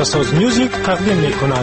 اساس میوزیک تقدیم می‌کند.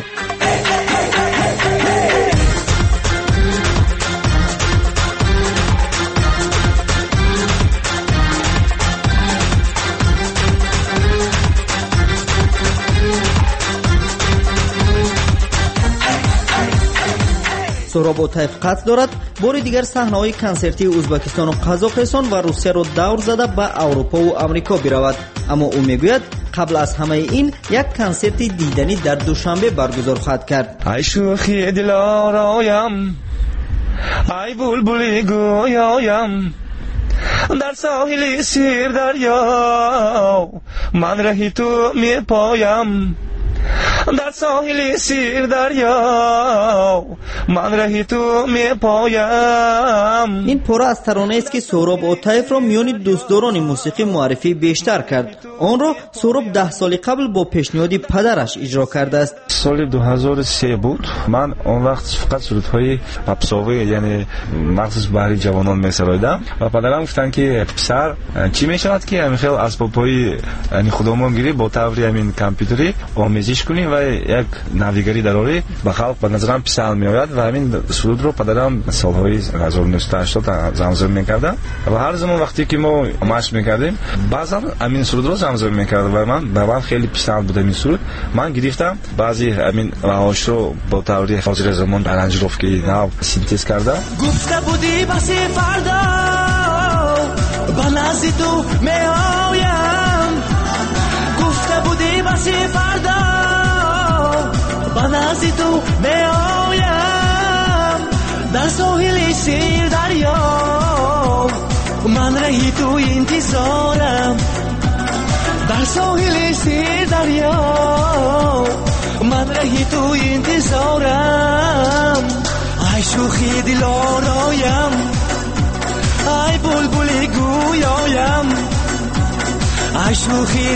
سهراب اوتایف قصد دارد بار دیگر صحنه‌های کنسرتی ازبکستان و قزاقستان و روسیه را دور زده به اروپا و آمریکا برود، اما او میگوید قبل از همه این یک کنسرت دیدنی در دوشنبه برگزار خواهد کرد. ای شوخی دلارایم، ای بلبل گویایم، در ساحل سیر دریا من رهی تو می پایم، در ساحل سیر دریا من رهی تو می پایم. این پاره از ترانه است که سهراب اوتایف را میان دوستداران موسیقی معرفی بیشتر کرد. آن را سهراب 10 سال قبل با پیشنهاد پدرش اجرا کرده است. سال 2003 بود. من اون وقت فقط سرودهای پاپساوی یعنی مخصوص برای جوانان می‌سرایدم و پدرم گفتن که پسر چی میشود که همین خیلی اسباب‌های یعنی خودمون گیری با طوری همین کامپیوتری آموزش کنی و یک ناویگاری داری به خلق به نظرم پسر میآید و همین سرود رو پدرم سالهای 1980 زمزمه می‌کرد و هر زمان وقتی که ما مشق می‌کردیم بعضا همین سرود رو زمزمه می‌کرد و من خیلی پسند بودم این سرود. من گرفتم بعضی همین راهاش رو با طوری حاضر زمان ارنجروفکی نو سینتز کردم. گفته بودی بس فردا با نزدی تو میایم، گفته بودی بس فردا با نزدی تو میایم، در ساحل سیر دریا من رهی تو انتظارم، در ساحل سیر دریا من رهی تو انتظارم. ای شوخی دلارایم، ای بلبل گویایم، ای شوخی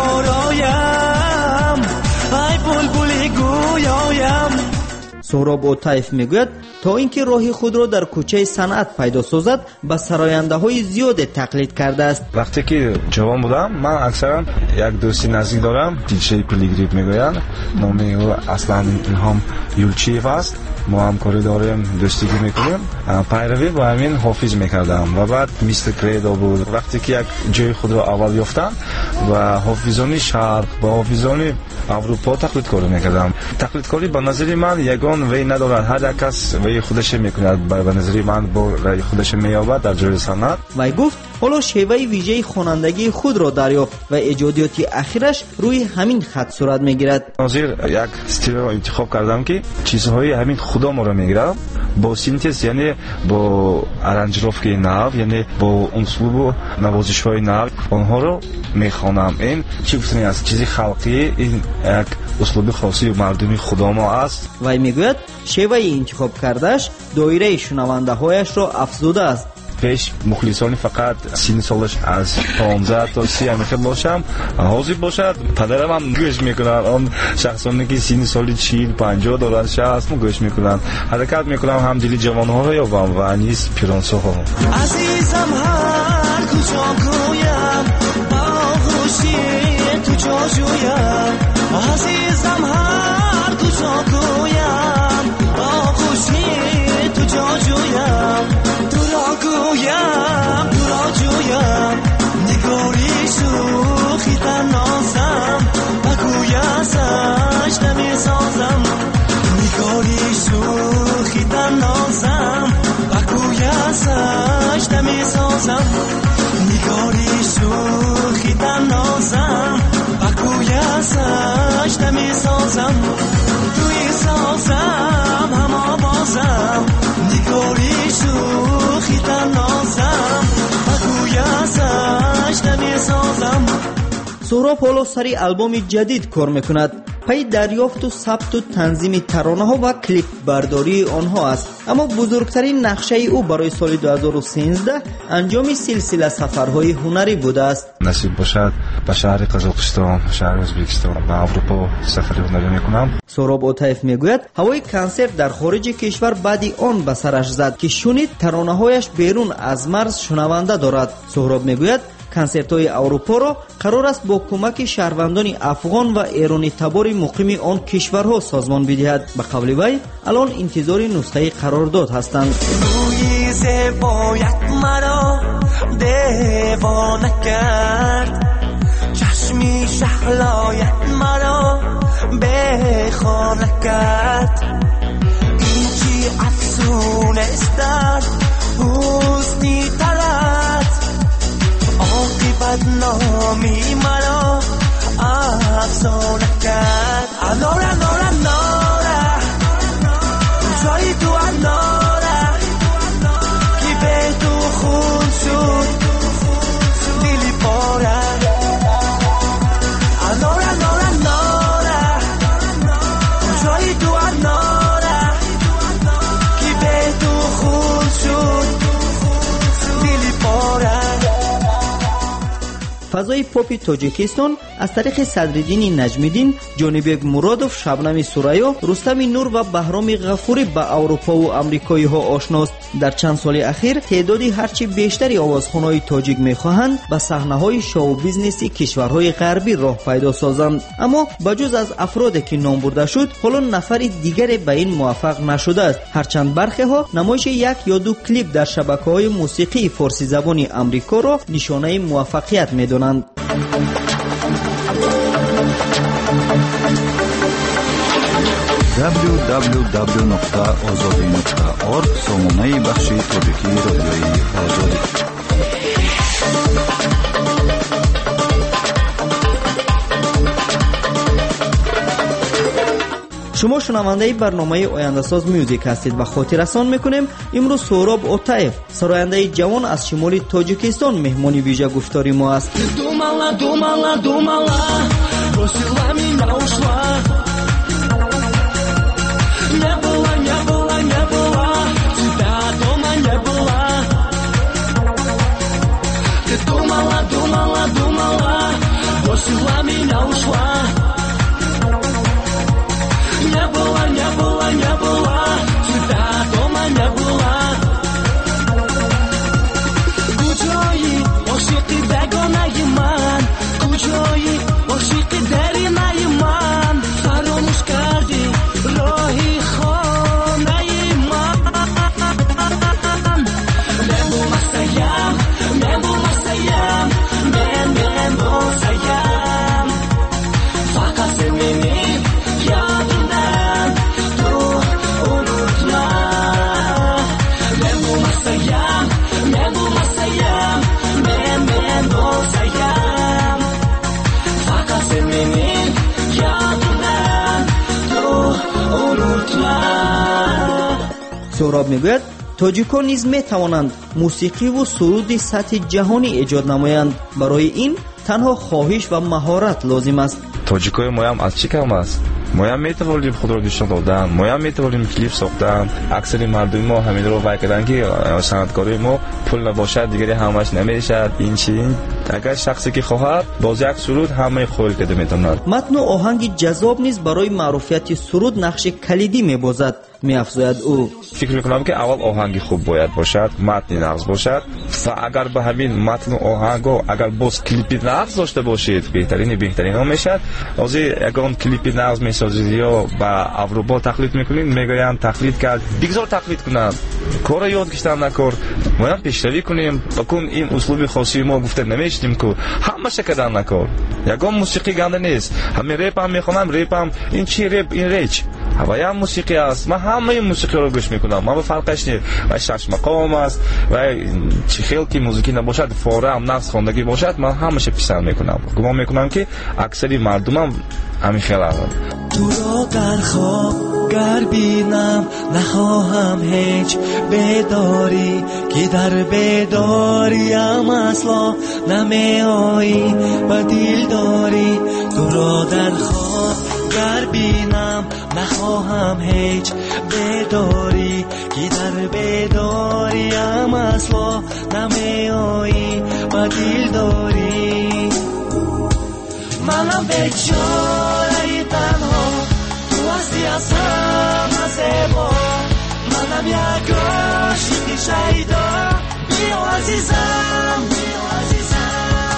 دلارایم، ای بلبل گویایم. سهراب اوتایف میگوید تا اینکه راهی خود را در کوچه صنعت پیدا سازد به سراینده زیاد تقلید کرده است. وقتی که جوان بودم من اکثرا یک دوستی نزدیک دارم دیجی پیلیگریپ میگویند، نام او اصلا الهام یولچیف است. ما همکاری داریم، دوستیگی میکنیم، پیروی با همین حافظ میکردم و بعد میستر کریدو بود. وقتی که یک جای خود را اول یافتم و حافظانی شرق با حافظانی اروپا تقلید کاری میکردم. تقلید کاری به نظر من یگان وی ندارد، هر یک کس وی خودش میکند، به نظر من با رای خودش مییابد در جای صنعت. وی گفت حالا شیوه ویژه خوانندگی خود را دریافت و ایجادیات اخیرش روی همین خط صورت میگیرد. حاضر یک استیل را انتخاب کردم که چیزهای همین خودم را میگیرم با سینتز یعنی با ارنجروفکی نو یعنی با اسلوب و نوازش‌های نو آنها رو میخوانم. این چی گفتنی است چیزی خلقی، این یک اسلوب خاصی مردمی خودم است. وی میگوید شیوه انتخاب کردهش دایره شنونده هایش را افزوده است. پیش مخلصانی فقط سین سالش از 15 تا 30 همیشه باشم حاضر باشد. پدرم هم گوش میکنن، اون شخصانی که سین سال 40 50 دارن 60 گوش میکنن، حرکت میکنم هم دل جوانها رو یابم و نیز پیرانسا ها. عزیزم هر کجا گویم با خوشی تو جا جویم، عزیزم هر کجا گویم با خوشی تو جا جویم، تو را گویم تو را جویم، نگاری شوخی تنازم و گویسش نمیسازم، نگاری شوخی تنازم و گویسش نمیسازم، نگاری شوخی تنازم و گویسش نمیسازم، توی سازم هم آوازم، نگاری شوخی تنازم و گویسش نمیسازم. سهراب حالا سری آلبوم جدید کار میکند. پی دریافت و ثبت و تنظیم ترانه ها و کلیپ برداری آنها است، اما بزرگترین نقشه او برای سال 2013 انجام سلسله سفرهای هنری بوده است. نصیب باشد به شهر قزاقستان، شهر ازبکستان و اروپا سفر هنری میکنم. سهراب اوتایف میگوید هوای کنسرت در خارج کشور بعدی آن به سرش زد که شنید ترانه هایش بیرون از مرز شنونده دارد. سهراب میگوید консертҳои аврупоро қарор аст бо кӯмаки шаҳрвандони афғон ва эрони табори муқими он кишварҳо созмон бидиҳад. ба қавли вай алон интизори нусхаи қарордод ҳастанд. روی زیبایت مرا دیوانه کرد، چشمی شهلایت مرا بیخانه کرد. این چی افسونه استد حسنی ترد، عاقبت نامی مرا افسانه کرد. اناره اناره اناره جای تو اناره کی به تو خون شد دلی پاره. اناره اناره اناره جای تو اناره کی به تو خون شد دلی پاره. فضای پاپ تاجیکستان از طریق صدرالدین نجمیدین، جانبک مرادوف، شبنم سورایو، رستم نور و بهرام غفوری به اروپا و آمریکایی ها آشناست. در چند سال اخیر تعدادی هرچی بیشتری آوازخوان‌های تاجیک می‌خواهند به صحنه‌های شو بیزنسی کشورهای غربی راه پیدا سازند. اما بجز از افرادی که نام برده شد، حالا نفر دیگری به این موفق نشده است. هرچند برخی ها نمایش یک یا دو کلیپ در شبکه‌های موسیقی فارسی زبان آمریکا را نشانه موفقیت می‌دانند. www.azadi.org سامانه بخش تاجیکی رادیوی آزادی. شما شنونده برنامه آینده‌ساز میوزیک هستید و خاطررسان میکنیم امروز سهراب اوتاєв سراینده جوان از شمال تاجیکستان مهمانی ویژه گفتاری ما است. Думала, думала, думала, бросила меня, ушла. Не было, не было, не было, тебя дома не было. Ты думала, думала, думала, бросила меня, ушла. Не было, не было, не было, тебя дома не было. Куҷои ошиқи бегонаи ман, куҷои ошиқи деринаи ман, фаромӯш карди роҳи хонаи ман. Мебулмасаям, мебулмасаям, мен босаям, фақат сен мени ёдимдан ту унутма. Мебулмасаям, мебулмасаям, мен босаям, фақат сен мени ёдимдан ту унутма. سهراب میگوید تاجیکان نیز میتوانند موسیقی و سرود سطح جهانی ایجاد نمایند. برای این تنها خواهش و مهارت لازم است. тоҷикои моям аз чӣ кам аст? моям метавонем худро нишон додан, моям метавонем клип сохтан. аксари мардуми мо ҳаминро вай карданд ки санъаткории мо пул набошад дигари ҳамаш намешад. ин чин агар шахсе ки хоҳад боз як суруд ҳамаи қоил карда метавонад. матну оҳанги ҷазоб низ барои маъруфияти суруд нақши калидӣ мебозад, меафзояд ӯ. фикр мекунам ки аввал оҳанги хуб бояд бошад, матни нағз бошад ва агар ба ҳамин матну оҳангҳо агар боз клипи нағз дошта бошед беҳтарини беҳтаринҳо мешад. ҳозир ягон клипи нағз месозед ё ба аврупо тақлид мекунед, мегӯянд тақлид кард, бигзор тақлид кунанд, кора ёд гиштам накор, моям пешравӣ кунем, бакун ин услуби хосии мо гуфта намешидем ку ҳамаша кардан накор. ягон мусиқӣ ганда нест. ҳамин репам мехонам, репам ин чи реп, ин реч ҳаваям мусиқӣ аст. ман ҳамаи мусиқиро гӯш мекунам. ман ба фарқаш не вай шашмақом аст, вай чӣ хел ки музикӣ набошад, фораам нағз хондагӣ бошад, ман ҳамаша писанд мекунам. гумон мекунам ки аксари мардумам ҳамин хел аст. تو را در خواب گر بینم نخواهم هیچ بیداری که در بیداریم اصلا نمی آیی و دل داری. تو را در خواب گر بینم نخواهم هیچ بیداری که در بیداریم اصلا نمی آیی و دل داری. منم بیچاره تنها، تو هستی از همه زیبا. منم یک عاشق شیدا، بیا عزیزم، بیا عزیزم.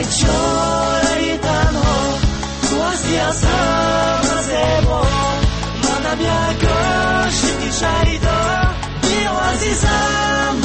بیچاره تنها تو هستی از همه زیبا منم یک عاشق شیدا بیا عزیزم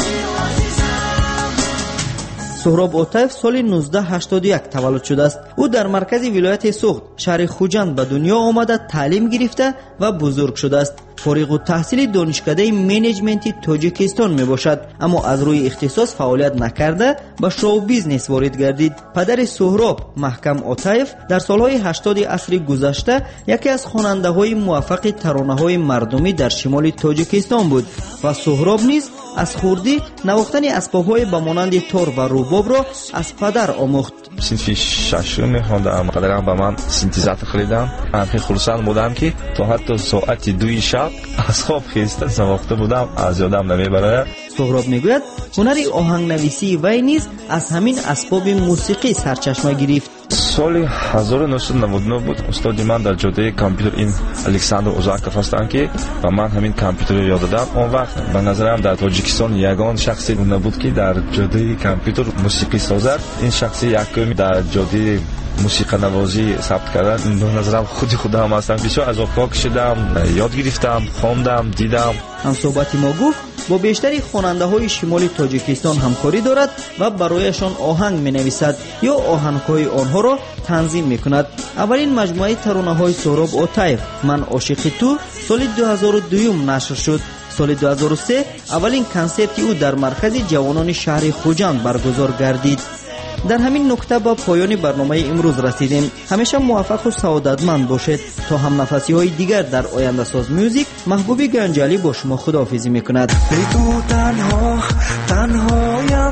سهراب اوتایف سال 1981 تولد شده است. او در مرکز ولایت سوخت شهر خوجند به دنیا آمده تعلیم گرفته و بزرگ شده است. فارغ التحصیل دانشکده منیجمنت تاجیکستان می باشد، اما از روی اختصاص فعالیت نکرده به شو بیزنس وارد گردید. پدر سهراب محکم اوتایف در سالهای 80 عصر گذشته یکی از خواننده های موفق ترانه های مردمی در شمال تاجیکستان بود و سهراب نیز از خردی نواختن اسباب‌های به مانند تار و رباب را از پدر آموخت. صنف ششم می‌خواندم. پدرم به من سینتزاتور خریدم. من خیلی خرسند بودم که تا حتی ساعت 2 شب از خواب خیسته نواخته بودم، از یادم نمیبره. سهراب میگوید هنر آهنگ نویسی وی نیز از همین اسباب موسیقی سرچشمه گرفت. سال 1999 بود. استاد من در جاده کامپیوتر این الکساندر اوزاکوف هستند که و من همین کامپیوتر رو یاد دادم. اون وقت به نظرم در تاجیکستان یگان شخصی نبود که در جاده کامپیوتر موسیقی سازد. این شخصی یکمی در جاده موسیقی نوازی ثبت کردن. این به نظرم خودم هستم. بسیار از آفاق شدم، یاد گرفتم، خواندم، دیدم. هم صحبت ما گفت با بیشتری خواننده های شمال تاجیکستان همکاری دارد و برایشان آهنگ می نویسد یا آهنگ های آنها را تنظیم می کند. اولین مجموعه ترانه های سهراب اوتایف من عاشق تو سال 2002 نشر شد. سال 2003 اولین کنسرت او در مرکز جوانان شهر خوجند برگزار گردید. در همین نکته با پایان برنامه امروز رسیدیم. همیشه موفق و سعادتمند باشید. تا هم نفسی های دیگر در آینده ساز میوزیک، محبوبی گنجالی با شما خداحافظی میکند. بی تو تنهایم،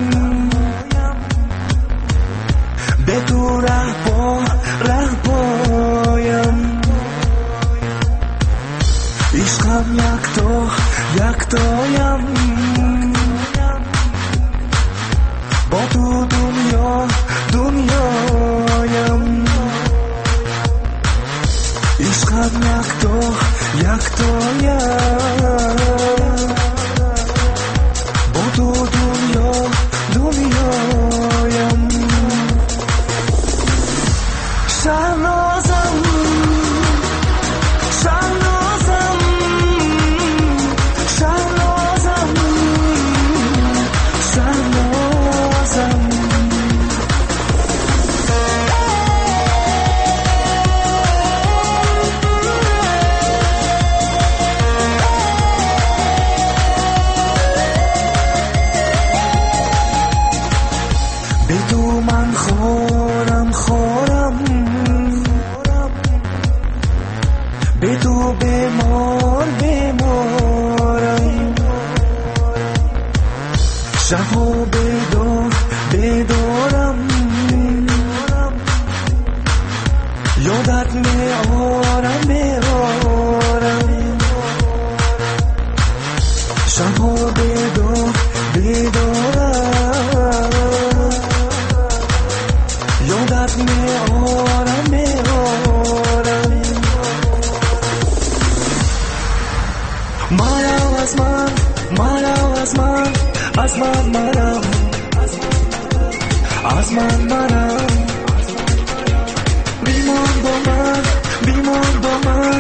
به تو رهپایم، عشقم یکتایم، با تو دنیایم، عشقم یکتایم، با تو دنیایم. شهنازم شهنازم شهنازم شهنازم به تو من خورم به تو بیمارم، شب و بیدارم، یادت میارم شب و بیدارم، یادت میارم مرا از من مرم، بیمان با من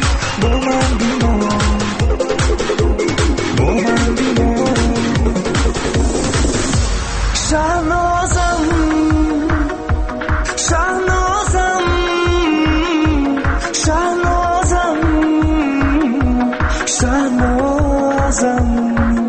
شهنازم شهنازم شهنازم شهنازم